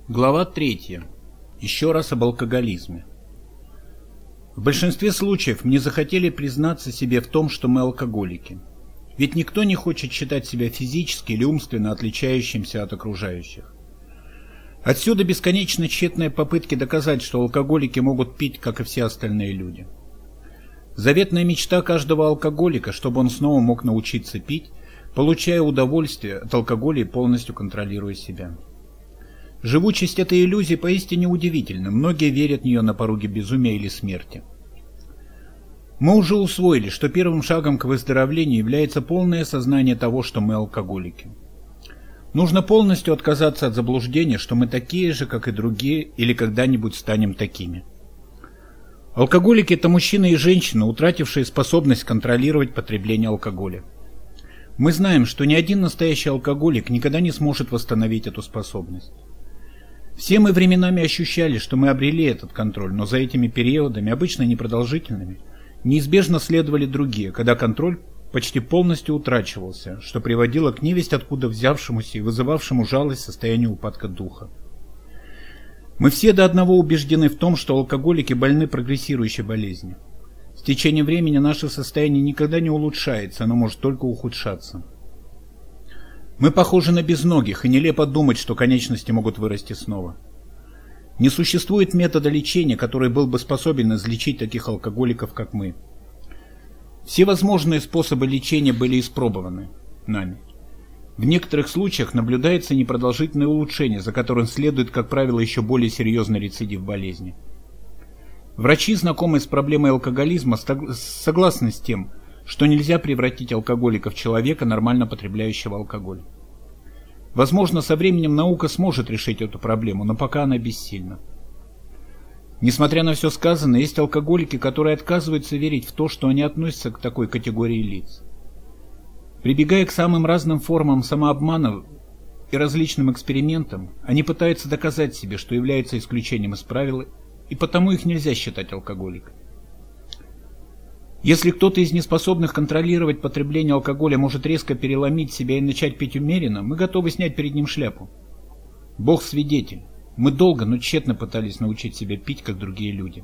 Глава 3. Еще раз об алкоголизме. В большинстве случаев мне захотели признаться себе в том, что мы алкоголики. Ведь никто не хочет считать себя физически или умственно отличающимся от окружающих. Отсюда бесконечно тщетные попытки доказать, что алкоголики могут пить, как и все остальные люди. Заветная мечта каждого алкоголика, чтобы он снова мог научиться пить, получая удовольствие от алкоголя и полностью контролируя себя. Живучесть этой иллюзии поистине удивительна, многие верят в нее на пороге безумия или смерти. Мы уже усвоили, что первым шагом к выздоровлению является полное осознание того, что мы алкоголики. Нужно полностью отказаться от заблуждения, что мы такие же, как и другие, или когда-нибудь станем такими. Алкоголики – это мужчины и женщины, утратившие способность контролировать потребление алкоголя. Мы знаем, что ни один настоящий алкоголик никогда не сможет восстановить эту способность. Все мы временами ощущали, что мы обрели этот контроль, но за этими периодами, обычно непродолжительными, неизбежно следовали другие, когда контроль почти полностью утрачивался, что приводило к невесть откуда взявшемуся и вызывавшему жалость состоянию упадка духа. Мы все до одного убеждены в том, что алкоголики больны прогрессирующей болезнью. С течением времени наше состояние никогда не улучшается, оно может только ухудшаться. Мы похожи на безногих, и нелепо думать, что конечности могут вырасти снова. Не существует метода лечения, который был бы способен излечить таких алкоголиков, как мы. Все возможные способы лечения были испробованы нами. В некоторых случаях наблюдается непродолжительное улучшение, за которым следует, как правило, еще более серьезный рецидив болезни. Врачи, знакомые с проблемой алкоголизма, согласны с тем, что нельзя превратить алкоголика в человека, нормально потребляющего алкоголь. Возможно, со временем наука сможет решить эту проблему, но пока она бессильна. Несмотря на все сказанное, есть алкоголики, которые отказываются верить в то, что они относятся к такой категории лиц. Прибегая к самым разным формам самообмана и различным экспериментам, они пытаются доказать себе, что являются исключением из правил, и потому их нельзя считать алкоголиками. Если кто-то из неспособных контролировать потребление алкоголя может резко переломить себя и начать пить умеренно, мы готовы снять перед ним шляпу. Бог свидетель, мы долго, но тщетно пытались научить себя пить, как другие люди.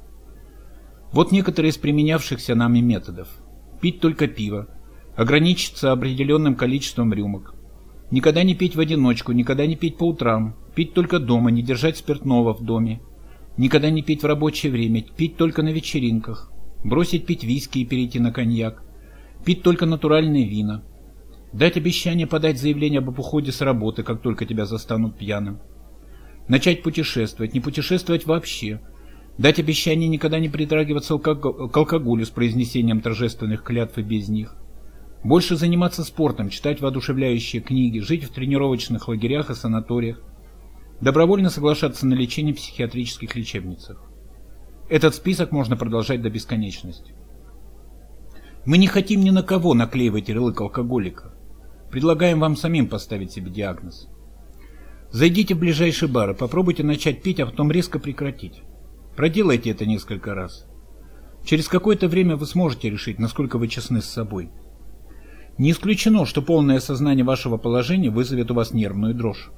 Вот некоторые из применявшихся нами методов. Пить только пиво, ограничиться определенным количеством рюмок, никогда не пить в одиночку, никогда не пить по утрам, пить только дома, не держать спиртного в доме, никогда не пить в рабочее время, пить только на вечеринках, бросить пить виски и перейти на коньяк, пить только натуральные вина, дать обещание подать заявление об уходе с работы, как только тебя застанут пьяным, начать путешествовать, не путешествовать вообще, дать обещание никогда не притрагиваться к алкоголю с произнесением торжественных клятв и без них, больше заниматься спортом, читать воодушевляющие книги, жить в тренировочных лагерях и санаториях, добровольно соглашаться на лечение в психиатрических лечебницах. Этот список можно продолжать до бесконечности. Мы не хотим ни на кого наклеивать ярлык алкоголика. Предлагаем вам самим поставить себе диагноз. Зайдите в ближайший бар и попробуйте начать пить, а потом резко прекратить. Проделайте это несколько раз. Через какое-то время вы сможете решить, насколько вы честны с собой. Не исключено, что полное осознание вашего положения вызовет у вас нервную дрожь.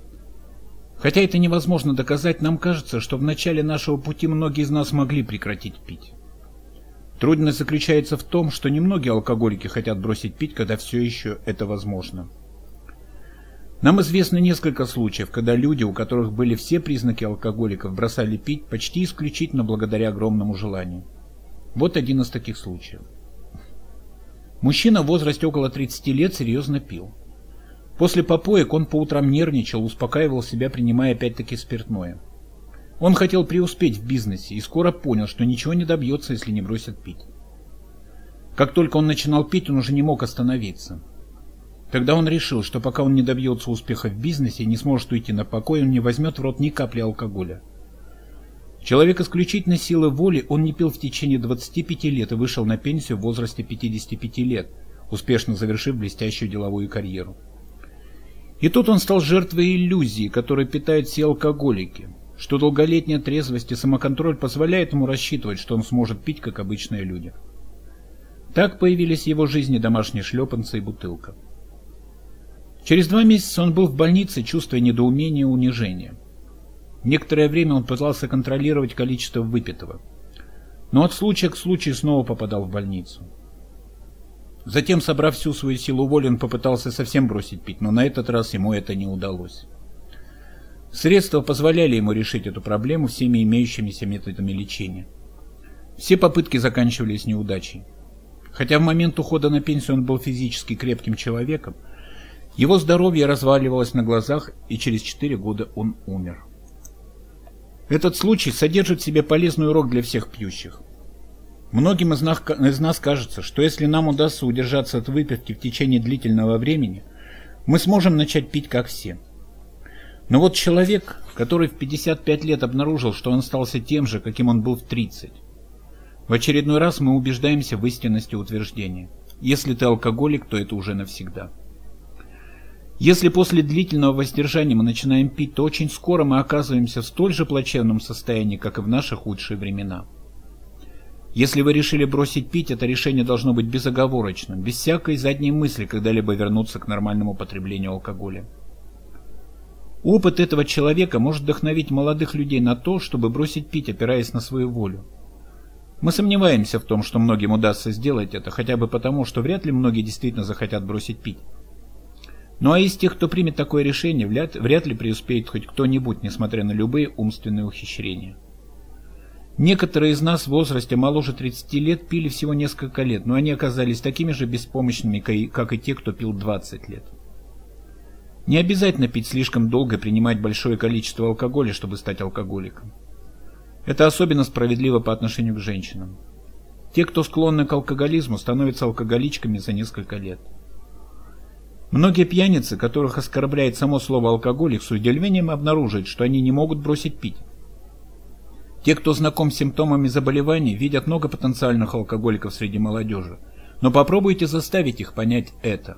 Хотя это невозможно доказать, нам кажется, что в начале нашего пути многие из нас могли прекратить пить. Трудность заключается в том, что немногие алкоголики хотят бросить пить, когда все еще это возможно. Нам известно несколько случаев, когда люди, у которых были все признаки алкоголиков, бросали пить почти исключительно благодаря огромному желанию. Вот один из таких случаев. Мужчина в возрасте около 30 лет серьезно пил. После попоек он по утрам нервничал, успокаивал себя, принимая опять-таки спиртное. Он хотел преуспеть в бизнесе и скоро понял, что ничего не добьется, если не бросит пить. Как только он начинал пить, он уже не мог остановиться. Тогда он решил, что пока он не добьется успеха в бизнесе и не сможет уйти на покой, он не возьмет в рот ни капли алкоголя. Человек исключительной силы воли, он не пил в течение 25 лет и вышел на пенсию в возрасте 55 лет, успешно завершив блестящую деловую карьеру. И тут он стал жертвой иллюзии, которой питают все алкоголики, что долголетняя трезвость и самоконтроль позволяют ему рассчитывать, что он сможет пить, как обычные люди. Так появились в его жизни домашние шлепанцы и бутылка. Через 2 месяца он был в больнице, чувствуя недоумение и унижение. Некоторое время он пытался контролировать количество выпитого, но от случая к случаю снова попадал в больницу. Затем, собрав всю свою силу воли, он попытался совсем бросить пить, но на этот раз ему это не удалось. Средства позволяли ему решить эту проблему всеми имеющимися методами лечения. Все попытки заканчивались неудачей. Хотя в момент ухода на пенсию он был физически крепким человеком, его здоровье разваливалось на глазах, и через 4 года он умер. Этот случай содержит в себе полезный урок для всех пьющих. Многим из нас кажется, что если нам удастся удержаться от выпивки в течение длительного времени, мы сможем начать пить как все. Но вот человек, который в 55 лет обнаружил, что он остался тем же, каким он был в 30, в очередной раз мы убеждаемся в истинности утверждения. Если ты алкоголик, то это уже навсегда. Если после длительного воздержания мы начинаем пить, то очень скоро мы оказываемся в столь же плачевном состоянии, как и в наши худшие времена. Если вы решили бросить пить, это решение должно быть безоговорочным, без всякой задней мысли когда-либо вернуться к нормальному потреблению алкоголя. Опыт этого человека может вдохновить молодых людей на то, чтобы бросить пить, опираясь на свою волю. Мы сомневаемся в том, что многим удастся сделать это, хотя бы потому, что вряд ли многие действительно захотят бросить пить. Ну а из тех, кто примет такое решение, вряд ли преуспеет хоть кто-нибудь, несмотря на любые умственные ухищрения. Некоторые из нас в возрасте моложе 30 лет пили всего несколько лет, но они оказались такими же беспомощными, как и те, кто пил 20 лет. Не обязательно пить слишком долго и принимать большое количество алкоголя, чтобы стать алкоголиком. Это особенно справедливо по отношению к женщинам. Те, кто склонны к алкоголизму, становятся алкоголичками за несколько лет. Многие пьяницы, которых оскорбляет само слово «алкоголик», с удивлением обнаруживают, что они не могут бросить пить. Те, кто знаком с симптомами заболеваний, видят много потенциальных алкоголиков среди молодежи, но попробуйте заставить их понять это.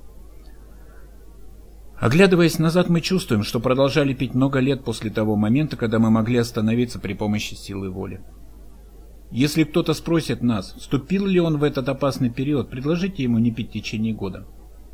Оглядываясь назад, мы чувствуем, что продолжали пить много лет после того момента, когда мы могли остановиться при помощи силы воли. Если кто-то спросит нас, вступил ли он в этот опасный период, предложите ему не пить в течение года.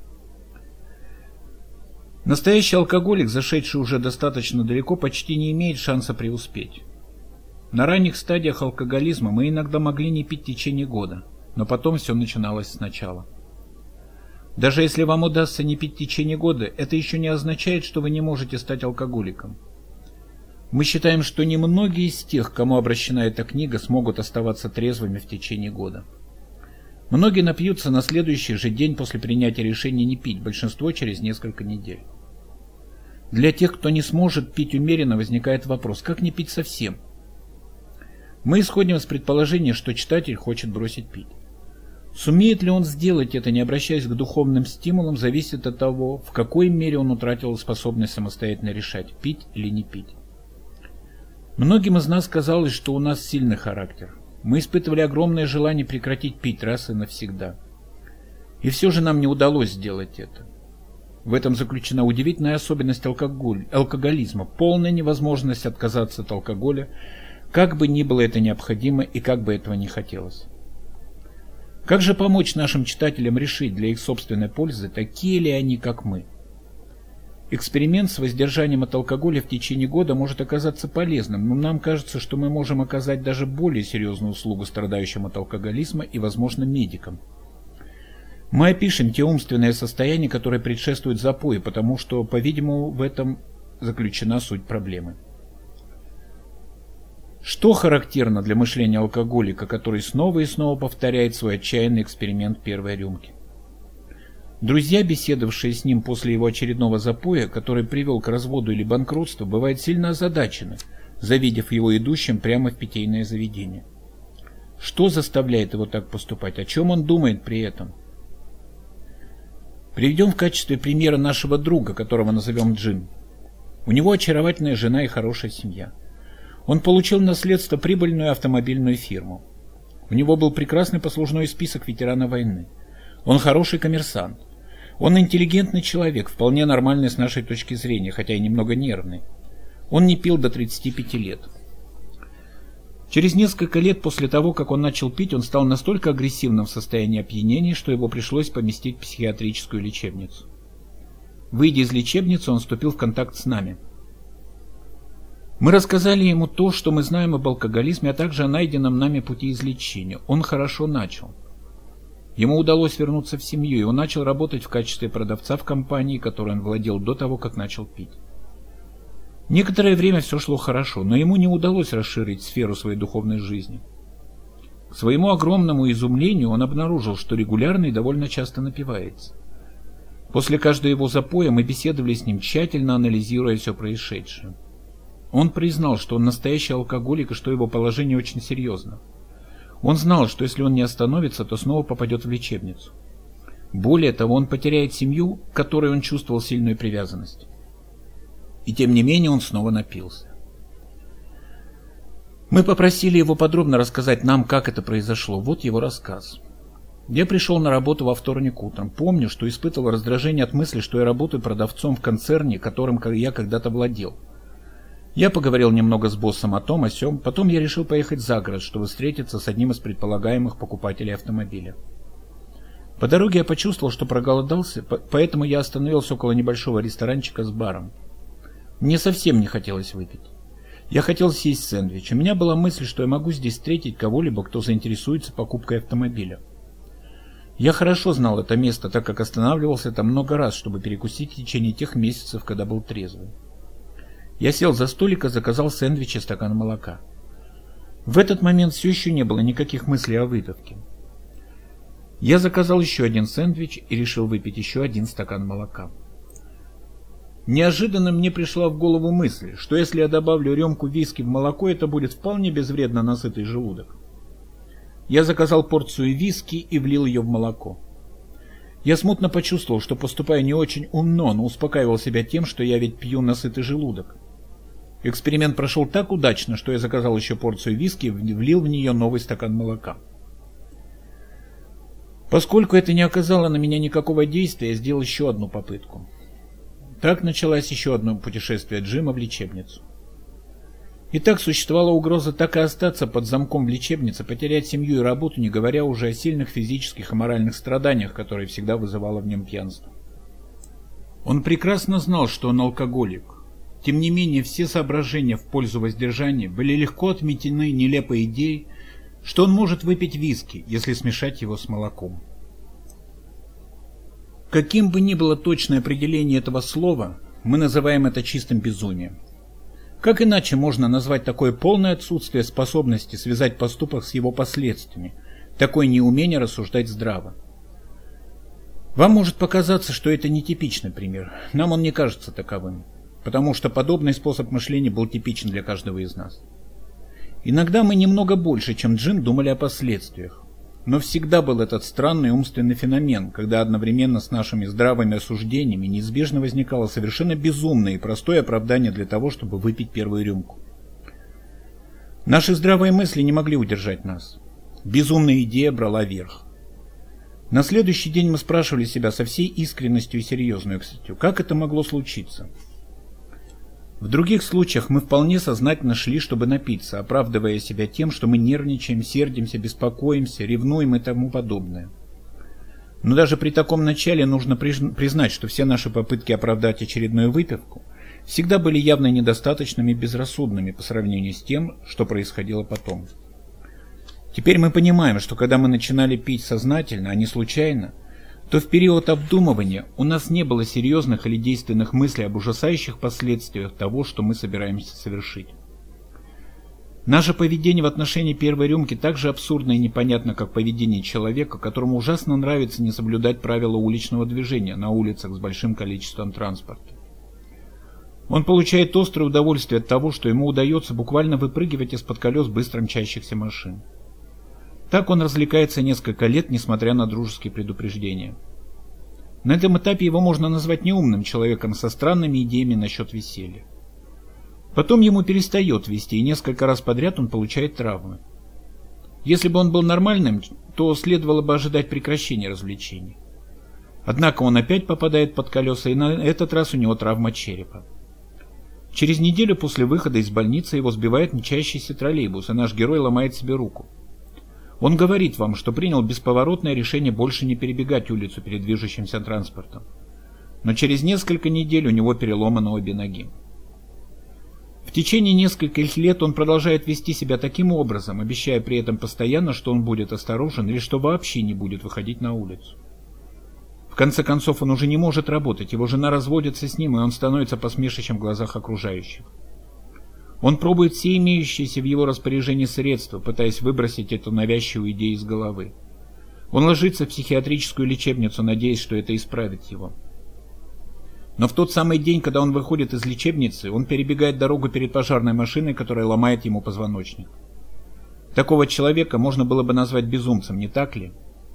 Настоящий алкоголик, зашедший уже достаточно далеко, почти не имеет шанса преуспеть. На ранних стадиях алкоголизма мы иногда могли не пить в течение года, но потом все начиналось сначала. Даже если вам удастся не пить в течение года, это еще не означает, что вы не можете стать алкоголиком. Мы считаем, что немногие из тех, к кому обращена эта книга, смогут оставаться трезвыми в течение года. Многие напьются на следующий же день после принятия решения не пить, большинство через несколько недель. Для тех, кто не сможет пить умеренно, возникает вопрос, как не пить совсем? Мы исходим из предположения, что читатель хочет бросить пить. Сумеет ли он сделать это, не обращаясь к духовным стимулам, зависит от того, в какой мере он утратил способность самостоятельно решать, пить или не пить. Многим из нас казалось, что у нас сильный характер. Мы испытывали огромное желание прекратить пить раз и навсегда. И все же нам не удалось сделать это. В этом заключена удивительная особенность алкоголизма, полная невозможность отказаться от алкоголя, как бы ни было это необходимо и как бы этого не хотелось. Как же помочь нашим читателям решить для их собственной пользы, такие ли они, как мы? Эксперимент с воздержанием от алкоголя в течение года может оказаться полезным, но нам кажется, что мы можем оказать даже более серьезную услугу страдающим от алкоголизма и, возможно, медикам. Мы опишем те умственные состояния, которые предшествуют запою, потому что, по-видимому, в этом заключена суть проблемы. Что характерно для мышления алкоголика, который снова и снова повторяет свой отчаянный эксперимент первой рюмки? Друзья, беседовавшие с ним после его очередного запоя, который привел к разводу или банкротству, бывают сильно озадачены, завидев его идущим прямо в питейное заведение. Что заставляет его так поступать? О чем он думает при этом? Приведем в качестве примера нашего друга, которого назовем Джим. У него очаровательная жена и хорошая семья. Он получил в наследство прибыльную автомобильную фирму. У него был прекрасный послужной список ветерана войны. Он хороший коммерсант. Он интеллигентный человек, вполне нормальный с нашей точки зрения, хотя и немного нервный. Он не пил до 35 лет. Через несколько лет после того, как он начал пить, он стал настолько агрессивным в состоянии опьянения, что его пришлось поместить в психиатрическую лечебницу. Выйдя из лечебницы, он вступил в контакт с нами. Мы рассказали ему то, что мы знаем об алкоголизме, а также о найденном нами пути излечения. Он хорошо начал. Ему удалось вернуться в семью, и он начал работать в качестве продавца в компании, которой он владел до того, как начал пить. Некоторое время все шло хорошо, но ему не удалось расширить сферу своей духовной жизни. К своему огромному изумлению он обнаружил, что регулярно и довольно часто напивается. После каждого его запоя мы беседовали с ним, тщательно анализируя все происшедшее. Он признал, что он настоящий алкоголик и что его положение очень серьезно. Он знал, что если он не остановится, то снова попадет в лечебницу. Более того, он потеряет семью, к которой он чувствовал сильную привязанность. И тем не менее он снова напился. Мы попросили его подробно рассказать нам, как это произошло. Вот его рассказ. Я пришел на работу во вторник утром. Помню, что испытывал раздражение от мысли, что я работаю продавцом в концерне, которым я когда-то владел. Я поговорил немного с боссом о том, о сём. Потом я решил поехать за город, чтобы встретиться с одним из предполагаемых покупателей автомобиля. По дороге я почувствовал, что проголодался, поэтому я остановился около небольшого ресторанчика с баром. Мне совсем не хотелось выпить. Я хотел съесть сэндвич. У меня была мысль, что я могу здесь встретить кого-либо, кто заинтересуется покупкой автомобиля. Я хорошо знал это место, так как останавливался там много раз, чтобы перекусить в течение тех месяцев, когда был трезвый. Я сел за столик и заказал сэндвич и стакан молока. В этот момент все еще не было никаких мыслей о выпивке. Я заказал еще один сэндвич и решил выпить еще один стакан молока. Неожиданно мне пришла в голову мысль, что если я добавлю рюмку виски в молоко, это будет вполне безвредно на сытый желудок. Я заказал порцию виски и влил ее в молоко. Я смутно почувствовал, что поступаю не очень умно, но успокаивал себя тем, что я ведь пью на сытый желудок. Эксперимент прошел так удачно, что я заказал еще порцию виски и влил в нее новый стакан молока. Поскольку это не оказало на меня никакого действия, я сделал еще одну попытку. Так началось еще одно путешествие Джима в лечебницу. Итак, существовала угроза так и остаться под замком в лечебнице, потерять семью и работу, не говоря уже о сильных физических и моральных страданиях, которые всегда вызывало в нем пьянство. Он прекрасно знал, что он алкоголик. Тем не менее, все соображения в пользу воздержания были легко отметены нелепой идеей, что он может выпить виски, если смешать его с молоком. Каким бы ни было точное определение этого слова, мы называем это чистым безумием. Как иначе можно назвать такое полное отсутствие способности связать поступок с его последствиями, такое неумение рассуждать здраво? Вам может показаться, что это нетипичный пример, нам он не кажется таковым, потому что подобный способ мышления был типичен для каждого из нас. Иногда мы немного больше, чем Джим, думали о последствиях. Но всегда был этот странный умственный феномен, когда одновременно с нашими здравыми осуждениями неизбежно возникало совершенно безумное и простое оправдание для того, чтобы выпить первую рюмку. Наши здравые мысли не могли удержать нас. Безумная идея брала верх. На следующий день мы спрашивали себя со всей искренностью и серьезностью, как это могло случиться. В других случаях мы вполне сознательно шли, чтобы напиться, оправдывая себя тем, что мы нервничаем, сердимся, беспокоимся, ревнуем и тому подобное. Но даже при таком начале нужно признать, что все наши попытки оправдать очередную выпивку всегда были явно недостаточными и безрассудными по сравнению с тем, что происходило потом. Теперь мы понимаем, что когда мы начинали пить сознательно, а не случайно, то в период обдумывания у нас не было серьезных или действенных мыслей об ужасающих последствиях того, что мы собираемся совершить. Наше поведение в отношении первой рюмки так же абсурдно и непонятно, как поведение человека, которому ужасно нравится не соблюдать правила уличного движения на улицах с большим количеством транспорта. Он получает острое удовольствие от того, что ему удается буквально выпрыгивать из-под колес быстро мчащихся машин. Так он развлекается несколько лет, несмотря на дружеские предупреждения. На этом этапе его можно назвать неумным человеком со странными идеями насчет веселья. Потом ему перестает вести, и несколько раз подряд он получает травмы. Если бы он был нормальным, то следовало бы ожидать прекращения развлечений. Однако он опять попадает под колеса, и на этот раз у него травма черепа. Через неделю после выхода из больницы его сбивает мчащийся троллейбус, и наш герой ломает себе руку. Он говорит вам, что принял бесповоротное решение больше не перебегать улицу перед движущимся транспортом. Но через несколько недель у него переломаны обе ноги. В течение нескольких лет он продолжает вести себя таким образом, обещая при этом постоянно, что он будет осторожен или что вообще не будет выходить на улицу. В конце концов, он уже не может работать, его жена разводится с ним, и он становится посмешищем в глазах окружающих. Он пробует все имеющиеся в его распоряжении средства, пытаясь выбросить эту навязчивую идею из головы. Он ложится в психиатрическую лечебницу, надеясь, что это исправит его. Но в тот самый день, когда он выходит из лечебницы, он перебегает дорогу перед пожарной машиной, которая ломает ему позвоночник. Такого человека можно было бы назвать безумцем, не так ли?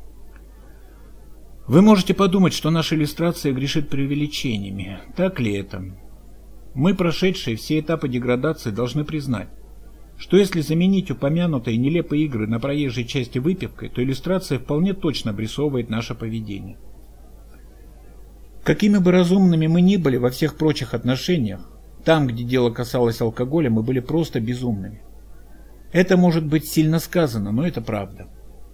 Вы можете подумать, что наша иллюстрация грешит преувеличениями. Так ли это? Мы, прошедшие все этапы деградации, должны признать, что если заменить упомянутые нелепые игры на проезжей части выпивкой, то иллюстрация вполне точно обрисовывает наше поведение. Какими бы разумными мы ни были во всех прочих отношениях, там, где дело касалось алкоголя, мы были просто безумными. Это может быть сильно сказано, но это правда.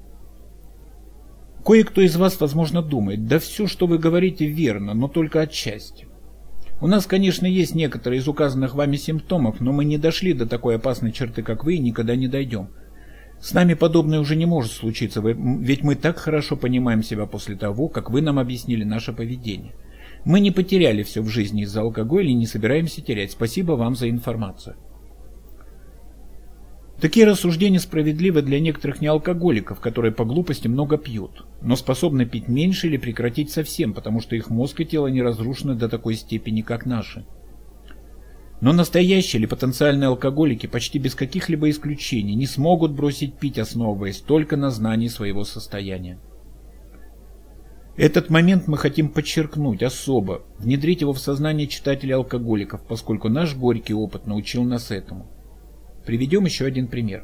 Кое-кто из вас, возможно, думает, да все, что вы говорите, верно, но только отчасти. У нас, конечно, есть некоторые из указанных вами симптомов, но мы не дошли до такой опасной черты, как вы, и никогда не дойдем. С нами подобное уже не может случиться, ведь мы так хорошо понимаем себя после того, как вы нам объяснили наше поведение. Мы не потеряли все в жизни из-за алкоголя и не собираемся терять. Спасибо вам за информацию. Такие рассуждения справедливы для некоторых неалкоголиков, которые по глупости много пьют, но способны пить меньше или прекратить совсем, потому что их мозг и тело не разрушены до такой степени, как наши. Но настоящие или потенциальные алкоголики почти без каких-либо исключений не смогут бросить пить, основываясь только на знании своего состояния. Этот момент мы хотим подчеркнуть особо, внедрить его в сознание читателей алкоголиков, поскольку наш горький опыт научил нас этому. Приведем еще один пример.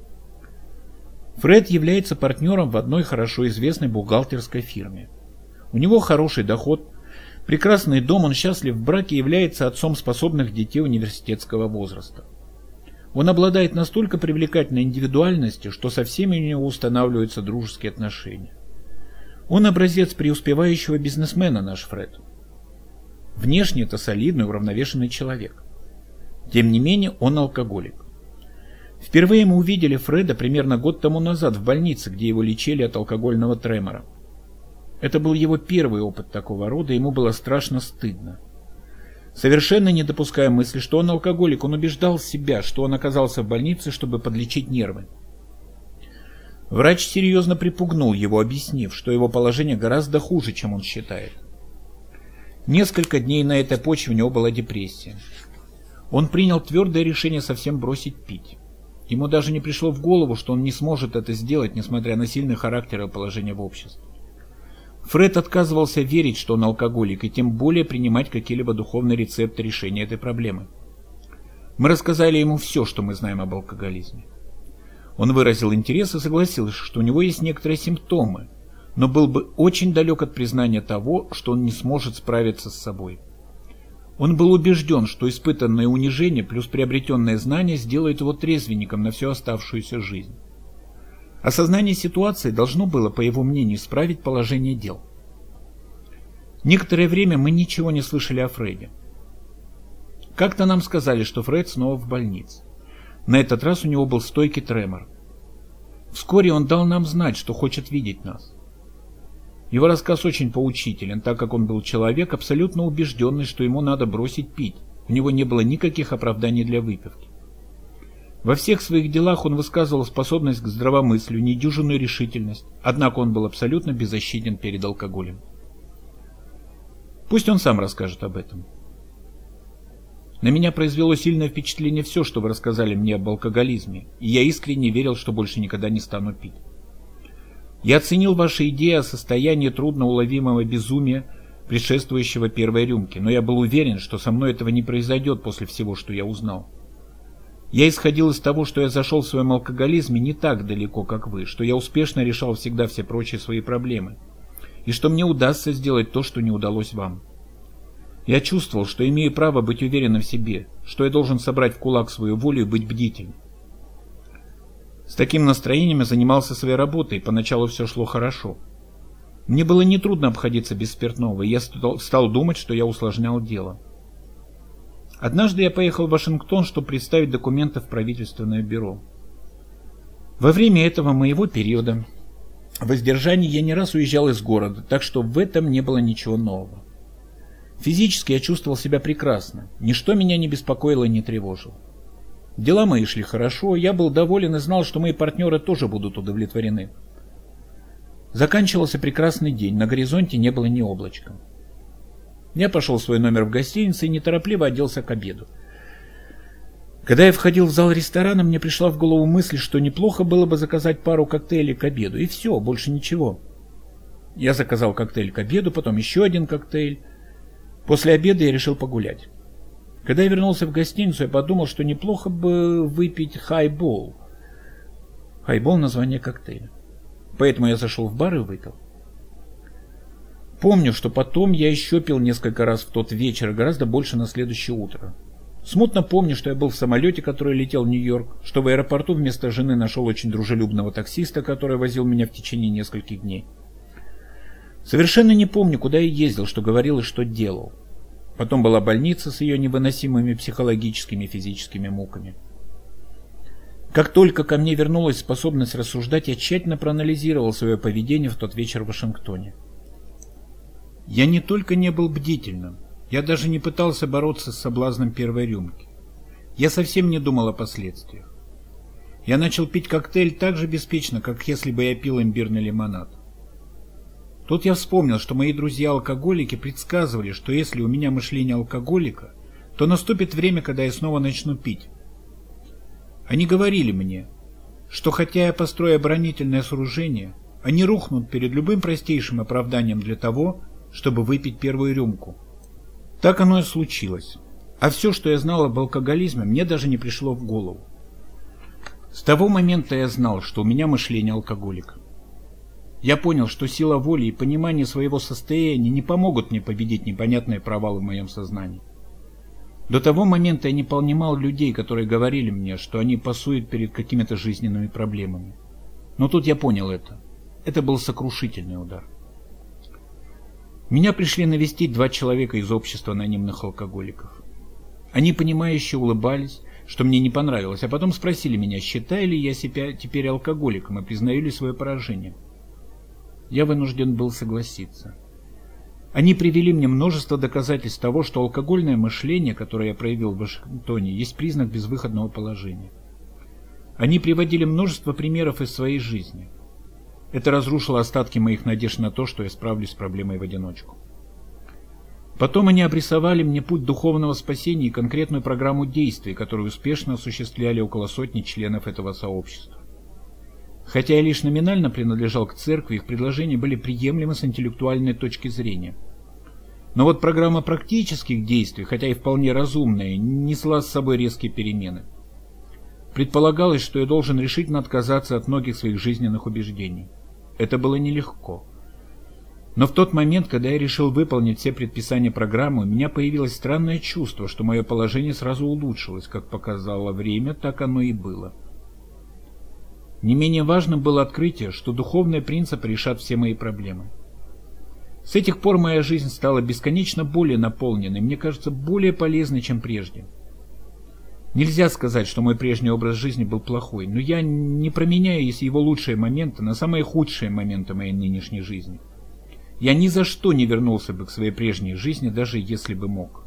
Фред является партнером в одной хорошо известной бухгалтерской фирме. У него хороший доход, прекрасный дом, он счастлив в браке и является отцом способных детей университетского возраста. Он обладает настолько привлекательной индивидуальностью, что со всеми у него устанавливаются дружеские отношения. Он образец преуспевающего бизнесмена, наш Фред. Внешне это солидный, уравновешенный человек. Тем не менее, он алкоголик. Впервые мы увидели Фреда примерно год тому назад в больнице, где его лечили от алкогольного тремора. Это был его первый опыт такого рода, и ему было страшно стыдно. Совершенно не допуская мысли, что он алкоголик, он убеждал себя, что он оказался в больнице, чтобы подлечить нервы. Врач серьезно припугнул его, объяснив, что его положение гораздо хуже, чем он считает. Несколько дней на этой почве у него была депрессия. Он принял твердое решение совсем бросить пить. Ему даже не пришло в голову, что он не сможет это сделать, несмотря на сильный характер и положение в обществе. Фред отказывался верить, что он алкоголик, и тем более принимать какие-либо духовные рецепты решения этой проблемы. Мы рассказали ему все, что мы знаем об алкоголизме. Он выразил интерес и согласился, что у него есть некоторые симптомы, но был бы очень далек от признания того, что он не сможет справиться с собой. Он был убежден, что испытанное унижение плюс приобретенное знание сделают его трезвенником на всю оставшуюся жизнь. Осознание ситуации должно было, по его мнению, исправить положение дел. Некоторое время мы ничего не слышали о Фреде. Как-то нам сказали, что Фред снова в больнице. На этот раз у него был стойкий тремор. Вскоре он дал нам знать, что хочет видеть нас. Его рассказ очень поучителен, так как он был человек, абсолютно убежденный, что ему надо бросить пить. У него не было никаких оправданий для выпивки. Во всех своих делах он высказывал способность к здравомыслию, недюжинную решительность, однако он был абсолютно беззащитен перед алкоголем. Пусть он сам расскажет об этом. На меня произвело сильное впечатление все, что вы рассказали мне об алкоголизме, и я искренне верил, что больше никогда не стану пить. Я оценил ваши идеи о состоянии трудноуловимого безумия, предшествующего первой рюмке, но я был уверен, что со мной этого не произойдет после всего, что я узнал. Я исходил из того, что я зашел в своем алкоголизме не так далеко, как вы, что я успешно решал всегда все прочие свои проблемы, и что мне удастся сделать то, что не удалось вам. Я чувствовал, что имею право быть уверенным в себе, что я должен собрать в кулак свою волю и быть бдительным. С таким настроением я занимался своей работой, и поначалу все шло хорошо. Мне было нетрудно обходиться без спиртного, и я стал думать, что я усложнял дело. Однажды я поехал в Вашингтон, чтобы представить документы в правительственное бюро. Во время этого моего периода воздержания я не раз уезжал из города, так что в этом не было ничего нового. Физически я чувствовал себя прекрасно, ничто меня не беспокоило и не тревожило. Дела мои шли хорошо, я был доволен и знал, что мои партнеры тоже будут удовлетворены. Заканчивался прекрасный день, на горизонте не было ни облачка. Я пошел в свой номер в гостинице и неторопливо оделся к обеду. Когда я входил в зал ресторана, мне пришла в голову мысль, что неплохо было бы заказать пару коктейлей к обеду, и все, больше ничего. Я заказал коктейль к обеду, потом еще один коктейль. После обеда я решил погулять. Когда я вернулся в гостиницу, я подумал, что неплохо бы выпить хайбол. Хайбол — название коктейля. Поэтому я зашел в бар и выпил. Помню, что потом я еще пил несколько раз в тот вечер, гораздо больше на следующее утро. Смутно помню, что я был в самолете, который летел в Нью-Йорк, что в аэропорту вместо жены нашел очень дружелюбного таксиста, который возил меня в течение нескольких дней. Совершенно не помню, куда я ездил, что говорил и что делал. Потом была больница с ее невыносимыми психологическими и физическими муками. Как только ко мне вернулась способность рассуждать, я тщательно проанализировал свое поведение в тот вечер в Вашингтоне. Я не только не был бдительным, я даже не пытался бороться с соблазном первой рюмки. Я совсем не думал о последствиях. Я начал пить коктейль так же беспечно, как если бы я пил имбирный лимонад. Тут я вспомнил, что мои друзья-алкоголики предсказывали, что если у меня мышление алкоголика, то наступит время, когда я снова начну пить. Они говорили мне, что хотя я построю оборонительное сооружение, они рухнут перед любым простейшим оправданием для того, чтобы выпить первую рюмку. Так оно и случилось. А все, что я знал об алкоголизме, мне даже не пришло в голову. С того момента я знал, что у меня мышление алкоголика. Я понял, что сила воли и понимание своего состояния не помогут мне победить непонятные провалы в моем сознании. До того момента я не понимал людей, которые говорили мне, что они пасуют перед какими-то жизненными проблемами. Но тут я понял это. Это был сокрушительный удар. Меня пришли навестить 2 человека из общества анонимных алкоголиков. Они понимающе улыбались, что мне не понравилось, а потом спросили меня, считаю ли я себя теперь алкоголиком и признаю ли свое поражение. Я вынужден был согласиться. Они привели мне множество доказательств того, что алкогольное мышление, которое я проявил в Вашингтоне, есть признак безвыходного положения. Они приводили множество примеров из своей жизни. Это разрушило остатки моих надежд на то, что я справлюсь с проблемой в одиночку. Потом они обрисовали мне путь духовного спасения и конкретную программу действий, которую успешно осуществляли около 100 членов этого сообщества. Хотя я лишь номинально принадлежал к церкви, их предложения были приемлемы с интеллектуальной точки зрения. Но вот программа практических действий, хотя и вполне разумная, несла с собой резкие перемены. Предполагалось, что я должен решительно отказаться от многих своих жизненных убеждений. Это было нелегко. Но в тот момент, когда я решил выполнить все предписания программы, у меня появилось странное чувство, что мое положение сразу улучшилось, как показало время, так оно и было. Не менее важным было открытие, что духовные принципы решат все мои проблемы. С этих пор моя жизнь стала бесконечно более наполненной, мне кажется, более полезной, чем прежде. Нельзя сказать, что мой прежний образ жизни был плохой, но я не променяю его лучшие моменты на самые худшие моменты моей нынешней жизни. Я ни за что не вернулся бы к своей прежней жизни, даже если бы мог.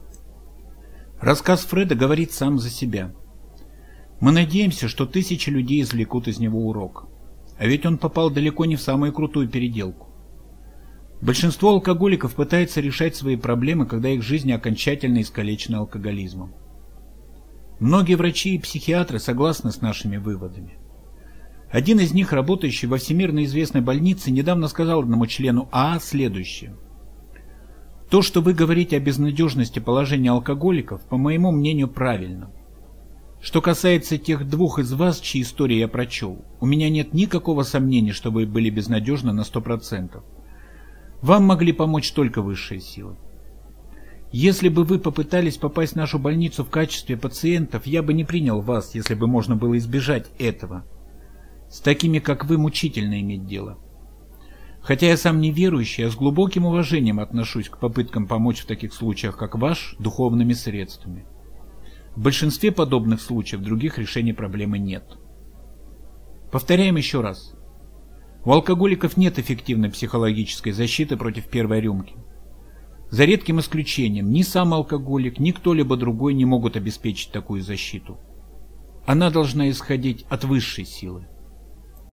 Рассказ Фреда говорит сам за себя. Мы надеемся, что 1000 людей извлекут из него урок. А ведь он попал далеко не в самую крутую переделку. Большинство алкоголиков пытается решать свои проблемы, когда их жизнь окончательно искалечена алкоголизмом. Многие врачи и психиатры согласны с нашими выводами. Один из них, работающий во всемирно известной больнице, недавно сказал одному члену АА следующее. То, что вы говорите о безнадежности положения алкоголиков, по моему мнению, правильно. Что касается тех 2 из вас, чьи истории я прочел, у меня нет никакого сомнения, что вы были безнадежны на 100%. Вам могли помочь только высшие силы. Если бы вы попытались попасть в нашу больницу в качестве пациентов, я бы не принял вас, если бы можно было избежать этого. С такими, как вы, мучительно иметь дело. Хотя я сам не верующий, я с глубоким уважением отношусь к попыткам помочь в таких случаях, как ваш, духовными средствами. В большинстве подобных случаев других решений проблемы нет. Повторяем еще раз. У алкоголиков нет эффективной психологической защиты против первой рюмки. За редким исключением, ни сам алкоголик, ни кто-либо другой не могут обеспечить такую защиту. Она должна исходить от высшей силы.